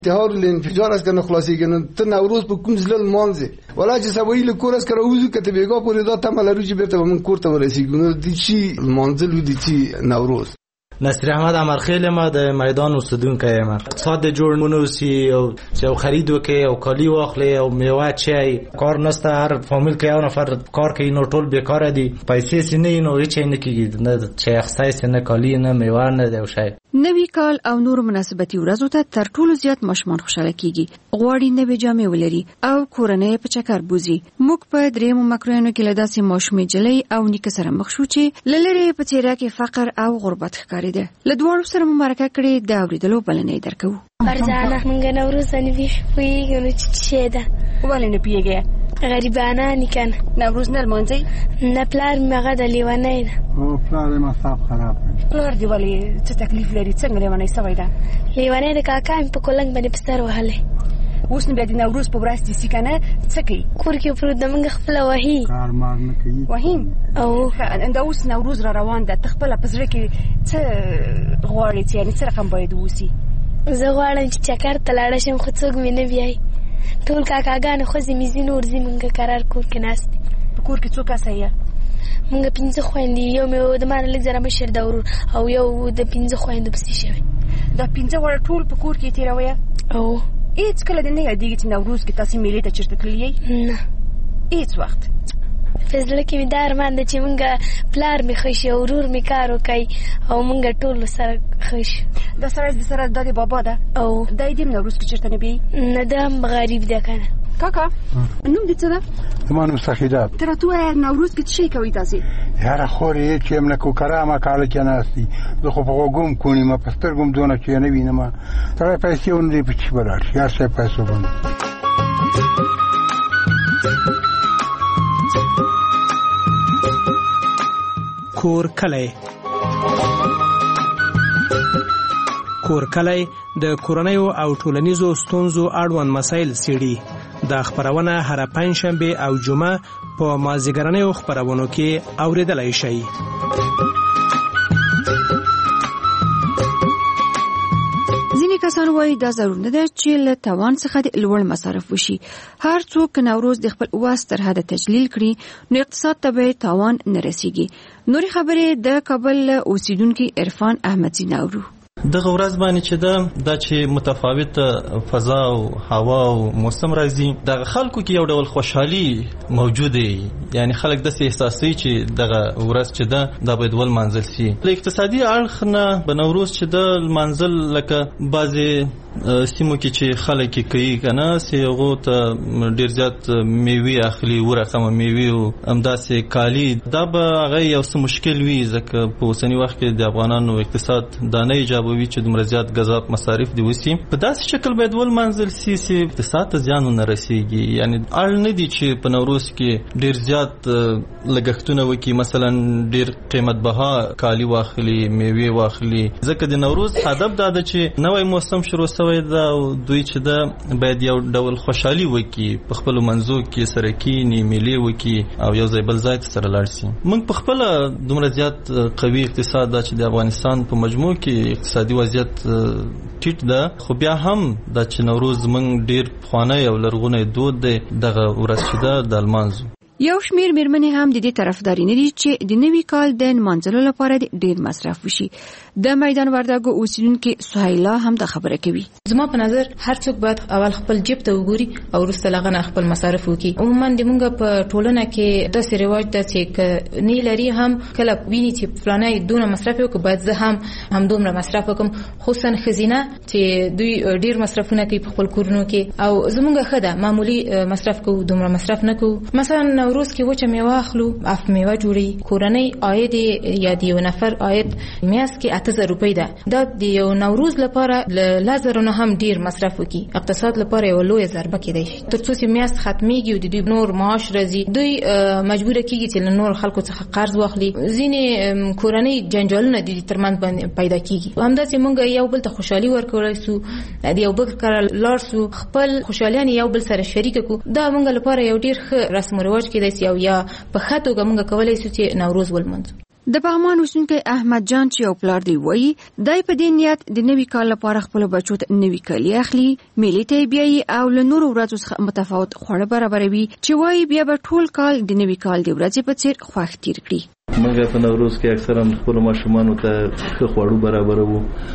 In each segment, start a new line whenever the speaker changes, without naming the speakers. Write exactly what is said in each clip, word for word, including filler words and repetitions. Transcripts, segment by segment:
انتحار الانفجار است که نخلاصیږي نو ته نوروز په کوم ځل مانځي ولا چې سوي له کور اس کرا وځو کته بیګا پورې دا تمه لرو چې بیرته من کور ته ورسیږو نو د چی مانځل ودی چی نوروز.
نصیر احمد امرخیل ما د میدان اوسیدونکی یم. اقتصاد جوړ منوسی او چې خرید وکي او کالی واخلي او میوه چي کار نسته، هر فامیل کې یو نفر کار کوي نو ټول بیکاره دي، پیسې سینې نو هیڅ نه کیږي، نه چې اخصای نه کالی نه میوه نه دی شي.
نوی کال او نور مناسبتي ورځو ته تر ټولو زیات ماشومان خوشاله کیږي، غواړي نوې جامې ولري او کورنۍ په چکر بوزي. موږ په دریمو مکرویانو کې له داسې ماشومې جلۍ او نیکه سره مخ شو چې للری په څیره کې فقر او غربت ښکارېده. له دواړو سره مو مرکه کړې د اورېدلو بلنه یې درکوو.
فرزانه موږ نوروز نه پوهېږو نو چې څه ده.
ولې نه پوهېږې؟
غریبانه کنه
نوروز نه لمانځئ؟
نه پلار مې هغه د لیونی ده.
او پلار یې مصاب خراب کړ.
پلار دې ولې څه تکلیف لري؟ څنګه لیونی سوی ده؟
لیونی د کاکا مې په کولنګ باندې په سر وهلی.
اوس نو بیا د نوروز په ورځ دې سي که نه څه کوي؟
کور کې پروت ده، موږ خپله وهي.
کار مار نه کوي.
وهیم؟
او
دا اوس نوروز را روان ده، ته خپله په زړه کې څه غواړې چې یعنې څه رقم باید واوسي؟
زه غواړم چې چکر ته لاړه شم خو څوک مې نه بیایي. ټول کاکاګانې خوځې مې ځي نور ځي، موږ کرار کور کې ناست دي.
په کور کې څو کسه یې؟
موږ پنځه خویندې، یو مې د ما نه لږ زره مشر ده ورور او یو د پنځه خویندو پسې شوی.
دا پنځه واړه ټول په کور کې تېروئ؟
او
هېڅ کله دې نه یادېږي چې نوروز کې تاسې میلې ته چېرته تللي یئ؟
نه،
هېڅ وخت.
په زړه کې مې دا ارمان ده چې موږ پلار مې ښه شي او ورور مې کار وکړي او موږ ټول سره ښه شو.
دا سړی د سره دا د بابا ده
او
دا یې دې نوروز کې چېرته نه بیایي؟
نه، دا هم غریب ده که نه.
کاکا نوم دې څه ده؟
زما نوم سخیدات.
ته راته ووایه نوروز کې څه شی کوئ تاسې؟
یاره خور یې چې یم نه کوکره همه کاله کې ناست دي، زه خو په غوږو کونیم په سترګو م دونه چې یې نه وینم. سړی پیسې ونه دی په چي به لاړ شي، هر شی پیسو باندې.
کور کلی. کور کلی د کورنیو او ټولنیزو ستونزو اړوند مسایل څېړي. دا خپرونه هره پنجشنبه او جمعه په مازدیګرنیو خپرونو کې اورېدلی شئ.
کسان وایي دا ضرور نه ده چې له توان څخه د لوړ مصارف وشي. هر څوک که نوروز د خپل واس تر حده تجلیل کړي نو اقتصاد ته به تاوان نه رسیږي. نورې خبرې د کابل اوسیدونکي عرفان احمدزي نورو.
دغه ورځ باندې چې دا دا چې متفاوته فضا او هوا او موسم راځي، دغه خلکو کې یو ډول خوشحالي موجوده، یعنی خلک داسې احساسوي چې دغه ورځ چې ده دا باید ولمانځل شي. له اقتصادي اړخ نه به نوروز چې ده لمانځل لکه بعضې سیمو کې چې خلک یې کوي که نه، چې هغو ته ډېر زیات میوې اخلي، اووه رقمه میوې او همداسې کالي، دا به هغه یو څه مشکل وي، ځکه په اوسني وخت کې د افغانانو اقتصاد دا نه ایجابوي چې دومره زیات غذا مصارف دي وسي. په داسې شکل باید ولمانځل شي چې اقتصاد ته زیان ونه رسېږي. یعنې اړ نه دي چې په نوروز کې ډېر زیات لګښتونه وکړي، مثلا ډېر قیمت بها کالي واخلي، میوې واخلي، ځکه د نوروز هدف دا ده چې نوی موسم شروع سوی ده او دوی چې ده باید یو ډول خوشحالي وکړي، په خپلو منځو کې سره کښېني، میلې وکړي او یو ځای بل ځای ته سره لاړ شي. موږ په خپله دومره زیات قوي اقتصاد ده چې د افغانستان په مجموع کې اقتصادي وضعیت ټیټ ده، خو بیا هم دا چې نوروز موږ ډېر پخوانی او لرغونی دود دی دغه ورځ چې ده د لمانځو.
یو شمیر میرمنې هم د دې طرفداري نه دي چې د نوي کال د نمانځلو لپاره ډېر مصرف وشي. د میدان وردګو اوسیدونکي سهیلا هم دا خبره کوي.
زما په نظر هر څوک باید اول خپل جیب ته وګوري او وروسته له هغه نه خپل مصارف وکړي. عموما د موږ په ټولنه کې داسې رواج ده چې که نه لري هم کله ویني چې فلانی دونه مصرف وکړي باید زه هم همدومره مصرف وکړم، خصوصا ښځینه چې دوی ډېر مصرفونه کوي په خپل کورونو کې او زموږ ښه ده معمولي مصرف کوو، دومره مصرف نه کوو. مثلا نوروز کې وچه میوه اخلو، اف میوه جوړي، کورنۍ عاید یا د یو نفر عاید میاشت کې اته زره روپۍ ده. دا د یو نوروز لپاره له زرو نه هم ډیر مصرف وکړي، اقتصاد لپاره یو لوی ضربه کېدای شي. تر څو چې میاشت ختمېږي او د دوی نور معاش راځي، دوی مجبور کېږي چې له نور خلکو څخه قرض واخلي. ځینې کورنۍ جنجالونه د دې ترمنځ باندې پیدا کېږي. همداسې موږ یو بل ته خوشحالي ورکولی سو، د یو بل کره لاړ سو، خپل خوشحالیان یو بل سره شریک کړو. دا موږ لپاره یو ډیر ښه رسم او رواج کېدای شي او یا په ښه توګه موږ کولی سو چې نوروز ولمانځو.
د پغمان اوسونکی احمد جان چې یو پلار دی وایي دای په دې نیت د نوي کال لپاره خپل بچو ته نوي کالي اخلي میلې ته بیایي او له نورو ورځو څخه متفاوت خواړه برابروي چې وایي بیا به ټول کال د نوي کال د ورځې په څیر خوښ تیر کړي.
موږ په نوروز کې اکثرا خپل ماشومانو ته ښه خواړه برابرو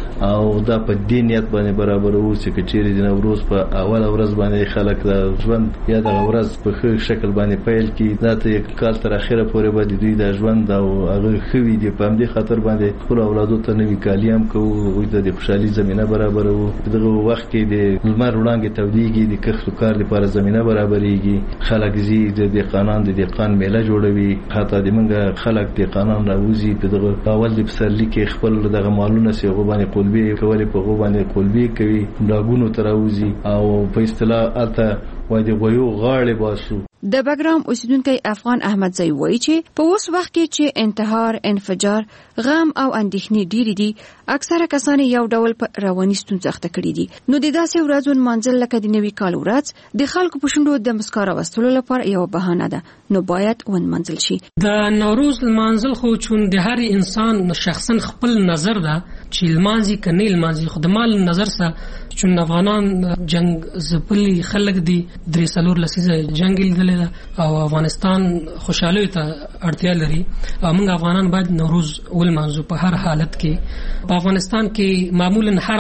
او دا په دې نیت باندې برابرو چې چیرې د نوروز په اوله ورځ باندې خلک د ژوند یا د ورځ په ښه شکل باندې پیل کړي دا ته کال تر اخره پورې باندې دوی د ژوند او هغه خوي دي په همدې خاطر باندې خپل اولادو ته نوي کالي هم کوو د خوشحالي زمينه برابرو. دغه وخت کې د لمر وړانګې تودېږي د کښت کار لپاره زمينه برابرېږي خلک زی د دهقانان د دهقان میله جوړوي حتی د منګه خلک د قانون راوځي په دغه اول د پسرلی کې خپل دغه مالونه سي غوبانه قلبي کوي په غوبانه قلبي کوي راګونو تراوځي او په اصطلاح الته وای دی غویو غاړې باسو.
د بګرام اوسیدونکو افغان احمد زئی وایي چې په اوس وخت کې چې انتحار انفجار غم او اندېښنې ډېری دي اکثره کسان یو ډول په رواني ستونزه اخته کړي دي نو د داسې ورځو منځل لکه د نوي کال ورځ د خلکو په شونډو د مسکا راوستلو لپاره یو بهانه ده نو باید ون منځل شي.
د نوروز منځل خو چون د هر انسان شخصا خپل نظر ده چې لمانځي کني لمانځي خو د مال نظر سره چون افغانان جنگ زپلی خلک دي درې سلور لسیزه جنگ لیدل او افغانستان خوشاله ته اړتیا لري او موږ افغانان باید نوروز ولمانځو په هر حالت کې. په افغانستان کې معمولا هر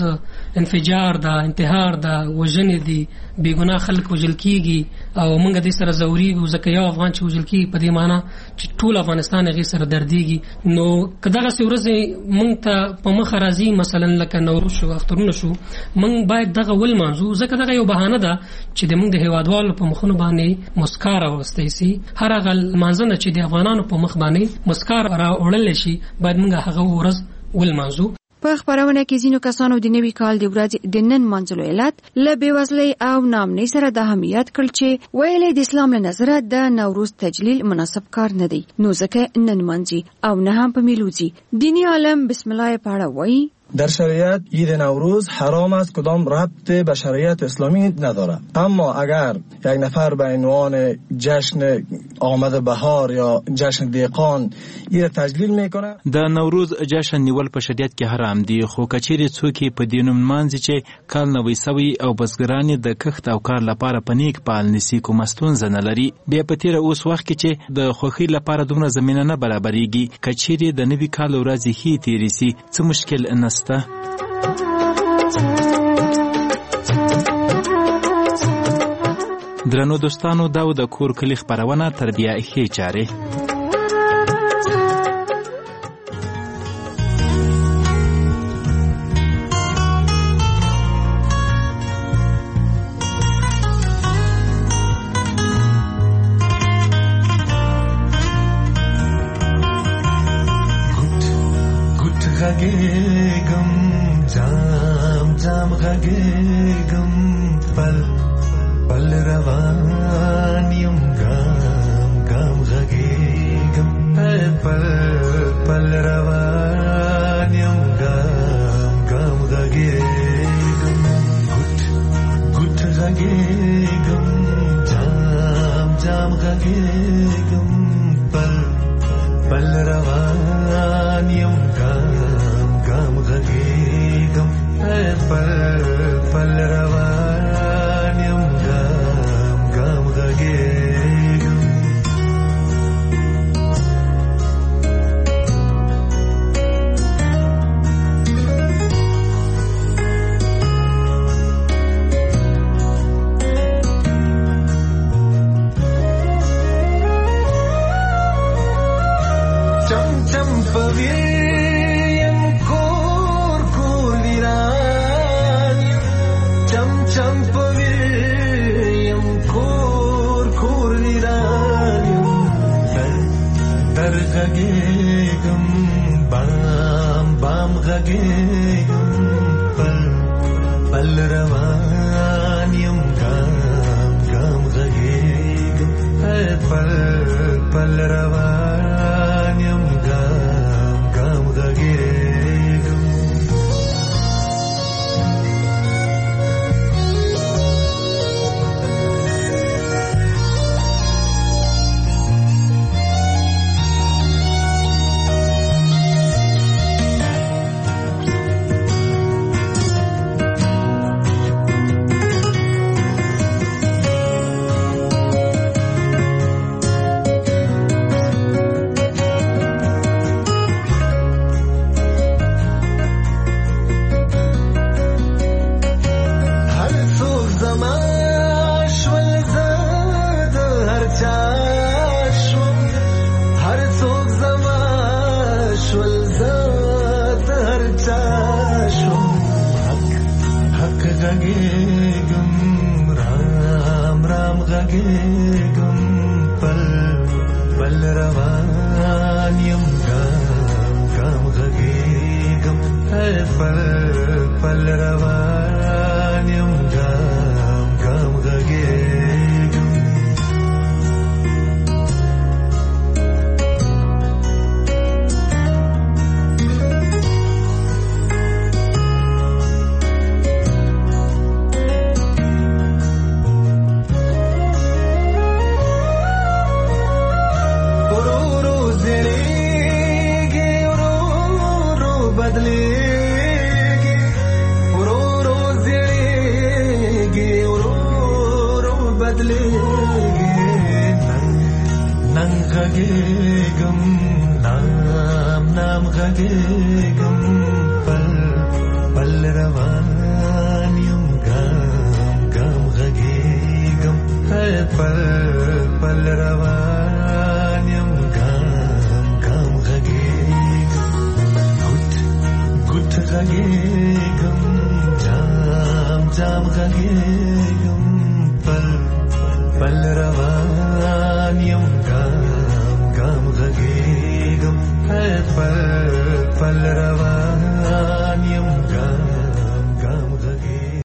ورځ انفجار دا انتحار دا وژنې دي بې ګناه خلک وژل کیږي او موږ د سره زوري ځکه یو افغان چې وژل کیږي په دې معنی چې ټول افغانستان هغه سره درديږي نو کداغه ورځ موږ ته په مخ راځي مثلا لکه نوروز شو اخترونه شو موږ باید دغه ولمانځو ځکه دغه یو بهانه ده چې د موږ د هیوادوالو په مخونو باندې مسکا راوستي سي هر هغه منځنه چې د افغانانو په مخ باندې مسکا راوړل شي باید موږ هغه ورځ ولمانځو.
په خبرونه کې ځینو کسانو د نوي کال د ورځې د نن منځلو علت له بېوزلۍ او نامنۍ سره د اهمیت کړ چې ویلې د اسلام له نظره د نوروز تجلیل مناسب کار نه دی نو ځکه نن منځي او نه هم په میلوزي. دینی عالم بسم الله پاړه وایي
در شریعت عید نوروز حرام است کدام ربط به شریعت اسلامی نداره اما اگر یک نفر به عنوان جشن آمد بهار یا جشن دیقان این تجلیل میکنه
د نوروز جشن نیول په شریعت کې حرام دی خو کچېری څوک په دینوم مانځي چې کال نوې سوي او بزګران د کښت او کار لپاره پنیک پال نسی کوم ستونزه نه لري بیا په تیر اوس وخت کې چې د خوخي لپاره دومره زمينه نه برابرېږي کچېری د نوي کال ورځ هي تیری سي څه مشکل نه درنو دوستانو دا د کور کلی خبرونه تربیه ښې چارې
غږېږم رام رام غږېږم پل پل روان یم ګام ګام غږېږم پل پل روان یم ګام ګام غږېږم غږېږم نام نام غږېږم پل پل روان یم ګام ګام غږېږم پل پل روان یم ګام ګام غږېږم ګوت ګوت غږېږم جام جام غږېږم پل پل روان یم ګام ګام غږېږم پل پل روان